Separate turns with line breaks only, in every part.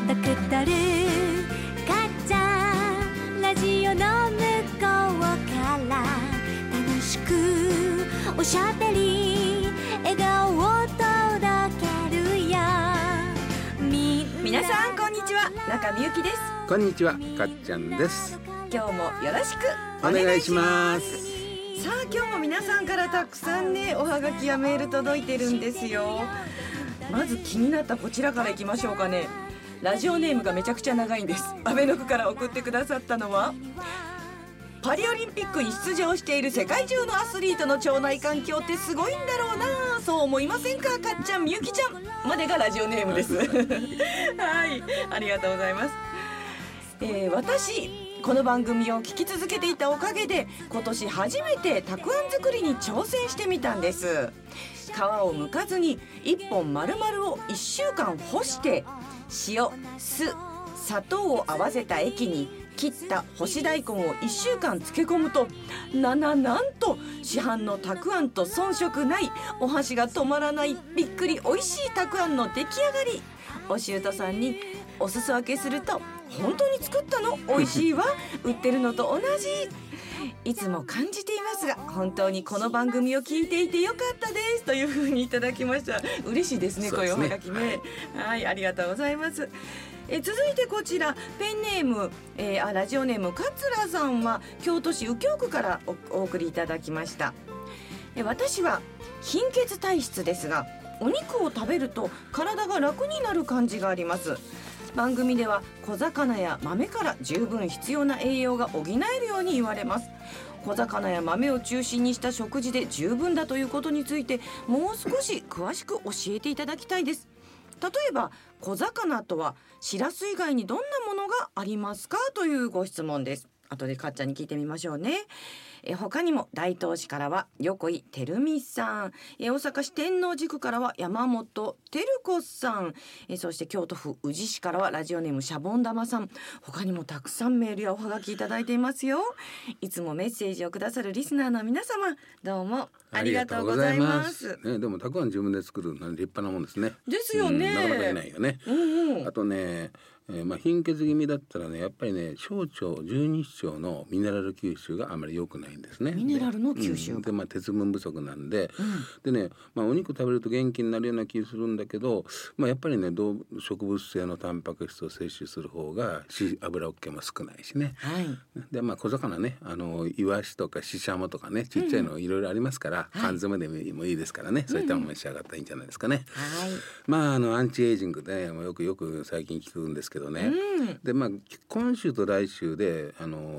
ドクタルかっちゃんラジオの向こうから楽しくおしゃべり笑顔を届けるよ。
皆さんこんにちは、中みゆきです。
こんにちは、かっちゃんです。
今日もよろしく
お願いします。
さあ今日も皆さんからたくさんねおはがきやメール届いてるんですよ。まず気になったこちらからいきましょうかね。ラジオネームがめちゃくちゃ長いんです。安倍の区から送ってくださったのは、パリオリンピックに出場している世界中のアスリートの腸内環境ってすごいんだろうな、そう思いませんか。かっちゃん、みゆきちゃんまでがラジオネームですはい、ありがとうございます。私この番組を聞き続けていたおかげで今年初めてたくあん作りに挑戦してみたんです。皮を剥かずに1本丸々を1週間干して塩、酢、砂糖を合わせた液に切った干し大根を1週間漬け込むとなんと市販のたくあんと遜色ないお箸が止まらないびっくりおいしいたくあんの出来上がり。おしゅうとさんにお裾分けすると、本当に作ったの？美味しいわ売ってるのと同じ。いつも感じていますが本当にこの番組を聞いていてよかったですというふうにいただきました。嬉しいですね、こういうおはがきね。はい、ありがとうございます。続いてこちらペンネーム、ラジオネーム桂さんは京都市右京区からお送りいただきました。私は貧血体質ですがお肉を食べると体が楽になる感じがあります。番組では小魚や豆から十分必要な栄養が補えるように言われます。小魚や豆を中心にした食事で十分だということについてもう少し詳しく教えていただきたいです。例えば小魚とはシラス以外にどんなものがありますかというご質問です。後でかっちゃんに聞いてみましょうね。他にも大東市からは横井照美さん、大阪市天王寺区からは山本照子さん、そして京都府宇治市からはラジオネームシャボン玉さん。他にもたくさんメールやおはがきいただいていますよ。いつもメッセージをくださるリスナーの皆様、どうもありがとうございます。
でもたくあん自分で作るのは立派なもんですね。
ですよね、
なかなかいないよね。あとね、貧血気味だったらね、やっぱりね小腸十二指腸のミネラル吸収があまり良くないんですね。
ミネラルの吸収
で、鉄分不足なんで、でね、お肉食べると元気になるような気するんだけど、やっぱりね植物性のタンパク質を摂取する方が油っ気も少ないしね、で小魚ね、イワシとかシシャモとかね、ちっちゃいのいろいろありますから、缶詰でもいいですからね、そういったもの召し上がったらいいんじゃないですかね。アンチエイジングで、ね、よく最近聞くんですけどね、で今週と来週で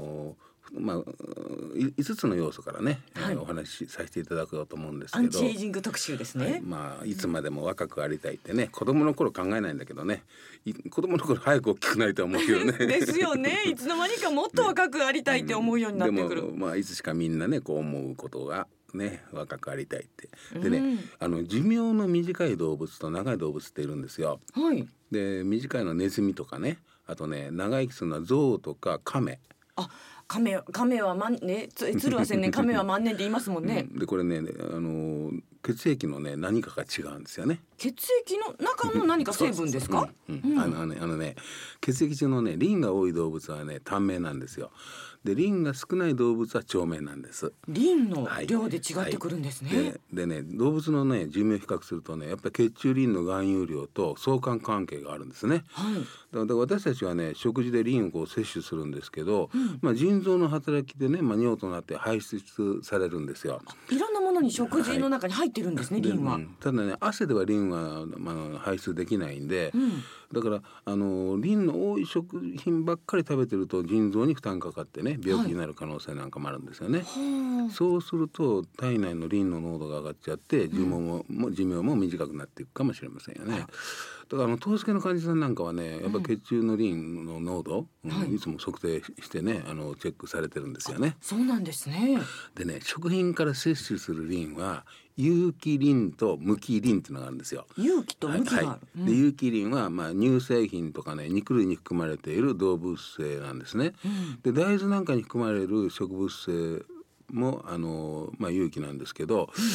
5つの要素からね、お話しさせていただこうと思うんですけど、
アンチエイジング特集ですね。
いつまでも若くありたいってね、子供の頃考えないんだけどね、子供の頃早く大きくなりたいと思うよね
ですよね。いつの間にかもっと若くありたいって思うようになってくる。
でもいつしかみんなねこう思うことがね、若くありたいって。でね、寿命の短い動物と長い動物っているんですよ。で短いのはネズミとかね、あとね長生きするのはゾウとかカメ。
亀は鶴は千年亀は万年って言いますもんね。
でこれね、血液のね何かが違うんですよね。
血液の中の何か成分ですか？
血液中のねリンが多い動物はね短命なんですよ。でリンが少ない動物は長命なんです。
リンの量で違ってくるんですね。
でね動物のね寿命を比較するとね、やっぱり血中リンの含有量と相関関係があるんですね。だから私たちはね食事でリンを摂取するんですけど、腎臓の働きでね、尿となって排出されるんですよ。
いろんなものに食事の中に入ってるんですね、リンは。
ただね汗ではリンは、排出できないんで、だからリンの多い食品ばっかり食べてると腎臓に負担かかってね病気になる可能性なんかもあるんですよね。そうすると体内のリンの濃度が上がっちゃって寿命も短くなっていくかもしれませんよね。だから糖質系の患者さんなんかはね、やっぱ血中のリンの濃度、いつも測定してねチェックされてるんですよね。
そうなんですね。
でね食品から摂取するリンは有機リンと無機リンっていうのがあるんですよ。
有機と無機がある。
で有機リンは乳製品とかね肉類に含まれている動物性なんですね。で大豆なんかに含まれる植物性も有機なんですけど、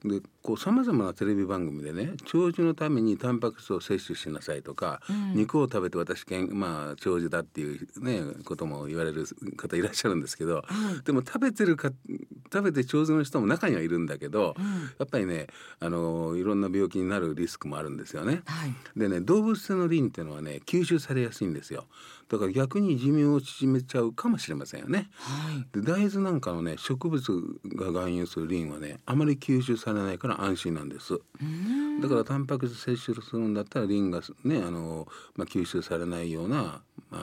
でさまざまなテレビ番組でね、長寿のためにタンパク質を摂取しなさいとか、肉を食べて私長寿だっていう、ね、ことも言われる方いらっしゃるんですけど、でも食べて長寿の人も中にはいるんだけど、やっぱりねいろんな病気になるリスクもあるんですよね。でね、動物性のリンっていうのはね吸収されやすいんですよ。だから逆に寿命を縮めちゃうかもしれませんよね。で大豆なんかのね植物が含有するリンはねあまり吸収されないから安心なんです。だからタンパク質摂取するんだったらリンがね吸収されないような、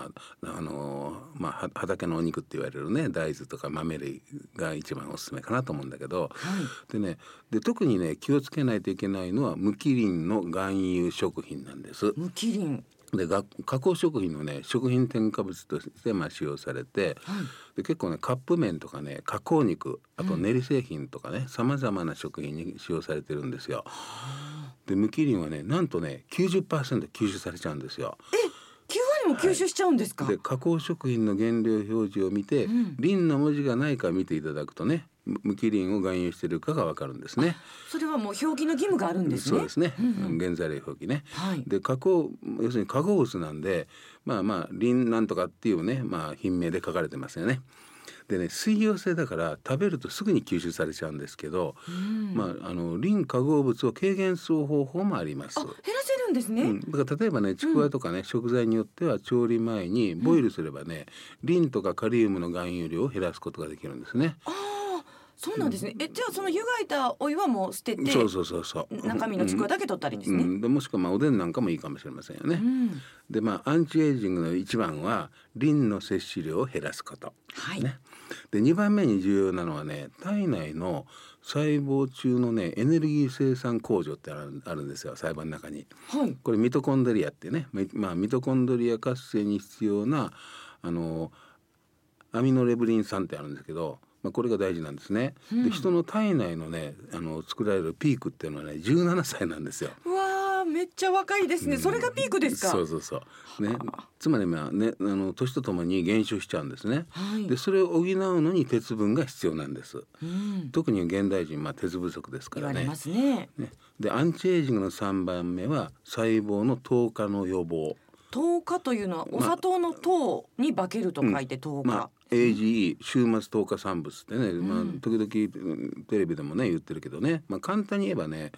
畑のお肉って言われるね大豆とか豆類が一番おすすめかなと思うんだけど、で特にね気をつけないといけないのは無機リンの含有食品なんです。
無機リン
で加工食品のね食品添加物として使用されて、で結構ねカップ麺とかね加工肉、あと練り製品とかねさまざまな食品に使用されてるんですよ。で無機リンはねなんとね 90% 吸収されちゃうんですよ。
9割も吸収しちゃうんですか？
で加工食品の原料表示を見て、リンの文字がないか見ていただくとね無機リンを含有しているかがわかるんですね。
それはもう表記の義務があるんですね。
そうですね、原材料表記ね。で要するに化合物なんでリンなんとかっていうね、品名で書かれてますよね。でね水溶性だから食べるとすぐに吸収されちゃうんですけど、リン化合物を軽減する方法もあります。
減らせるんですね。
だから例えばねちくわとかね、食材によっては調理前にボイルすればね、リンとかカリウムの含有量を減らすことができるんですね。
そうなんですね。じゃあその湯がいたお湯はもう捨てて、
そう
中身のちくわだけ取ったらいいんですね。
でもしくはおでんなんかもいいかもしれませんよね。でアンチエイジングの一番はリンの摂取量を減らすこと、で2番目に重要なのはね体内の細胞中のねエネルギー生産工場ってあるんですよ、細胞の中に。これミトコンドリアってね、ミトコンドリア活性に必要なアミノレブリン酸ってあるんですけど、これが大事なんですね。で人の体内のね作られるピークっていうのはね17歳なんですよ。
うわーめっちゃ若いですね。それがピークですか？
そうね。つまり年とともに減少しちゃうんですね。でそれを補うのに鉄分が必要なんです。特に現代人鉄不足ですからね。
言われますね。
でアンチエイジングの3番目は細胞の糖化の予防。
糖化というのはお砂糖の糖に化けると書いて糖化。
AGE 終末糖化産物ってね、時々テレビでもね言ってるけどね、簡単に言えばね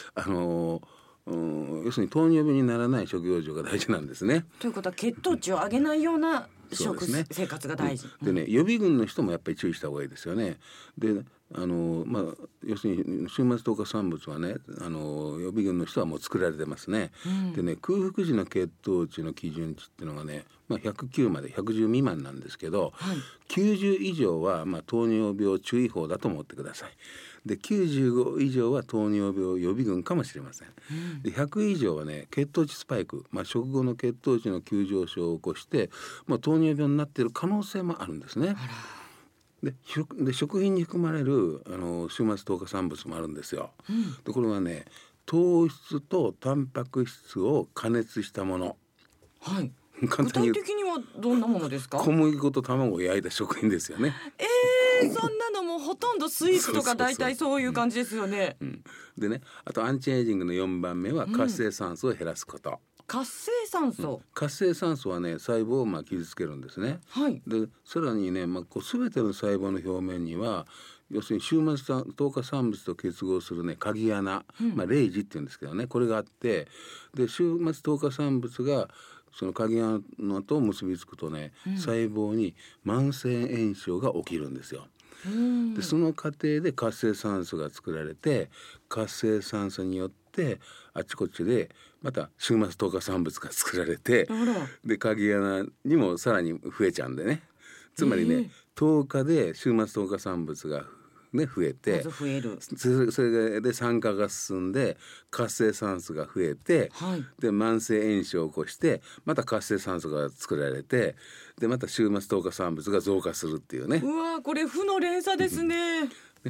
要するに糖尿病にならない食用状が大事なんですね。
ということは血糖値を上げないような生活が大事。
でね予備軍の人もやっぱり注意した方がいいですよね。で要するに終末糖化産物はね予備軍の人はもう作られてますね。でね空腹時の血糖値の基準値っていうのがね、109まで110未満なんですけど、90以上は糖尿病注意報だと思ってください。で95以上は糖尿病予備軍かもしれません。で100以上はね血糖値スパイク、食後の血糖値の急上昇を起こして、糖尿病になっている可能性もあるんですね。で食品に含まれる終末糖化産物もあるんですよ。でこれはね糖質とタンパク質を加熱したもの。
具体的にはどんなものですか？
小麦粉と卵を焼いた食品ですよね。
そんなのもほとんどスイーツとか大体そういう感じですよね。
でねあとアンチエイジングの4番目は活性酸素を減らすこと。
活性酸素、
活性酸素はね細胞を傷つけるんですね。でさらにね、全ての細胞の表面には要するに終末糖化産物と結合するね鍵穴、レイジって言うんですけどね、これがあって、で終末糖化産物がその鍵穴と結びつくとね、細胞に慢性炎症が起きるんですよ。でその過程で活性酸素が作られて、活性酸素によってあちこちでまた終末糖化産物が作られて、で鍵穴にもさらに増えちゃうんでね、つまりね、10日で終末糖化産物が増えて、それで酸化が進んで活性酸素が増えて、で慢性炎症を起こしてまた活性酸素が作られて、でまた終末糖化産物が増加するっていうね。
これ負の連鎖ですね。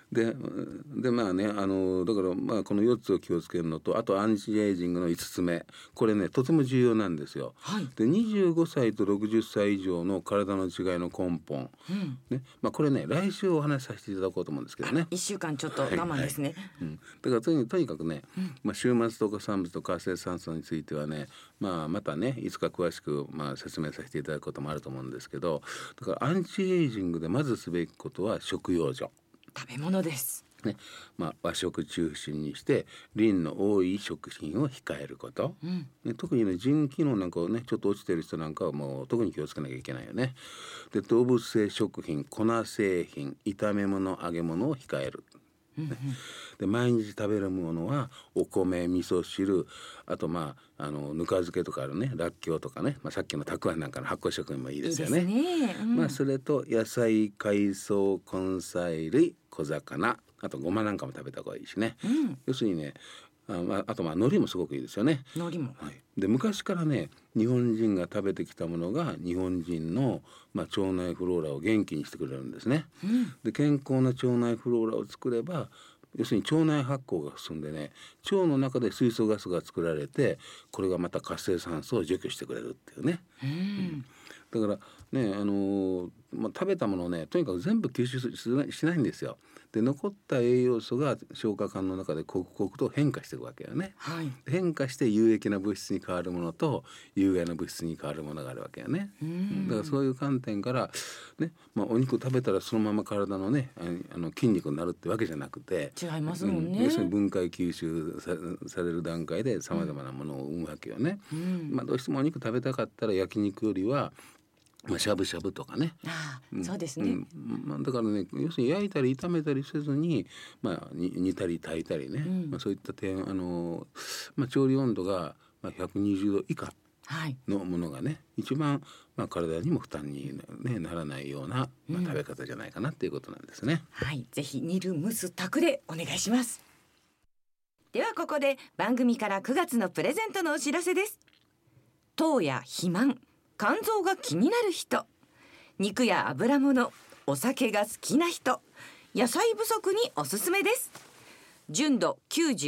でまあねだからまあこの4つを気をつけるのと、あとアンチエイジングの5つ目、これねとても重要なんですよ。
はい、
で25歳と60歳以上の体の違いの根本、ね、まあ、これね来週お話しさせていただこうと思うんですけどね。
1週間ちょっと我慢ですね。
だからとにかくね、まあ、週末とか産物と活性酸素についてはね、またねいつか詳しく説明させていただくこともあると思うんですけど、だからアンチエイジングでまずすべきことは食用所、
食べ物です
ね、和食中心にしてリンの多い食品を控えること、特にね腎機能なんかをねちょっと落ちてる人なんかはもう特に気をつけなきゃいけないよね。で動物性食品、粉製品、炒め物、揚げ物を控える、で毎日食べるものはお米、味噌汁、あとぬか漬けとかあるね、らっきょうとかね、さっきのたくあんなんかの発酵食品もいいですよね。
いいですね。
それと野菜、海藻、根菜類、小魚、あとごまなんかも食べた方がいいしね、要するにねあと海苔もすごくいいですよね。
海苔も、
で昔からね日本人が食べてきたものが日本人の、腸内フローラを元気にしてくれるんですね。で健康な腸内フローラを作れば、要するに腸内発酵が進んでね、腸の中で水素ガスが作られて、これがまた活性酸素を除去してくれるっていうね。だからね食べたものをねとにかく全部吸収しないんですよ。で残った栄養素が消化管の中で刻々と変化していくわけよね。変化して有益な物質に変わるものと有害な物質に変わるものがあるわけよね。だからそういう観点からね、お肉食べたらそのまま体のね筋肉になるってわけじゃなくて、
違いますもんね。
要するに分解吸収される段階でさまざまなものを生むわけよね。どうしてもお肉食べたかったら焼肉よりはしゃぶしゃぶとかね。
そうですね。
だからね要するに焼いたり炒めたりせずに、煮たり炊いたりね、そういった調理温度が120度以下のものがね一番体にも負担に、ならないような、食べ方じゃないかなっていうことなんですね。
ぜひ煮る蒸す炊くでお願いします。ではここで番組から9月のプレゼントのお知らせです。糖や肥満、肝臓が気になる人、肉や油物、お酒が好きな人、野菜不足におすすめです。純度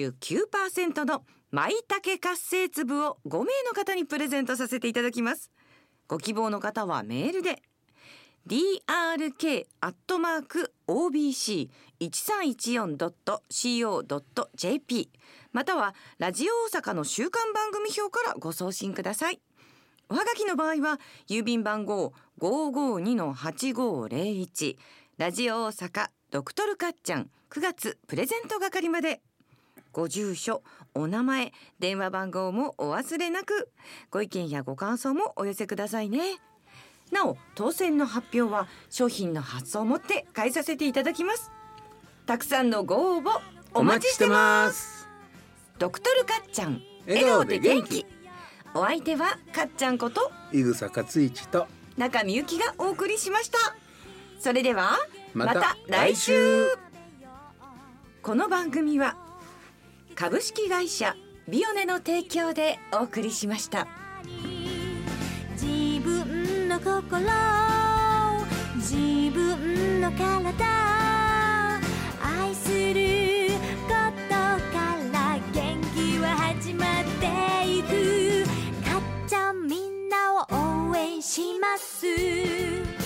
99% の舞茸活性粒を5名の方にプレゼントさせていただきます。ご希望の方はメールで drk@obc1314.co.jp またはラジオ大阪の週刊番組表からご送信ください。おはがきの場合は郵便番号 552-8501 ラジオ大阪ドクトルかっちゃん9月プレゼント係まで。ご住所、お名前、電話番号もお忘れなく。ご意見やご感想もお寄せくださいね。なお当選の発表は商品の発送をもって返させていただきます。たくさんのご応募お待ちしてます。ドクトルかっちゃん、笑顔で元気。お相手はかっちゃんこと
井草克一と
中みゆきがお送りしました。それでは
また来週。
この番組は株式会社ビオネの提供でお送りしました。
自分の心、自分の体、愛することから元気は始まっていく。かっちゃんみんなを応援します。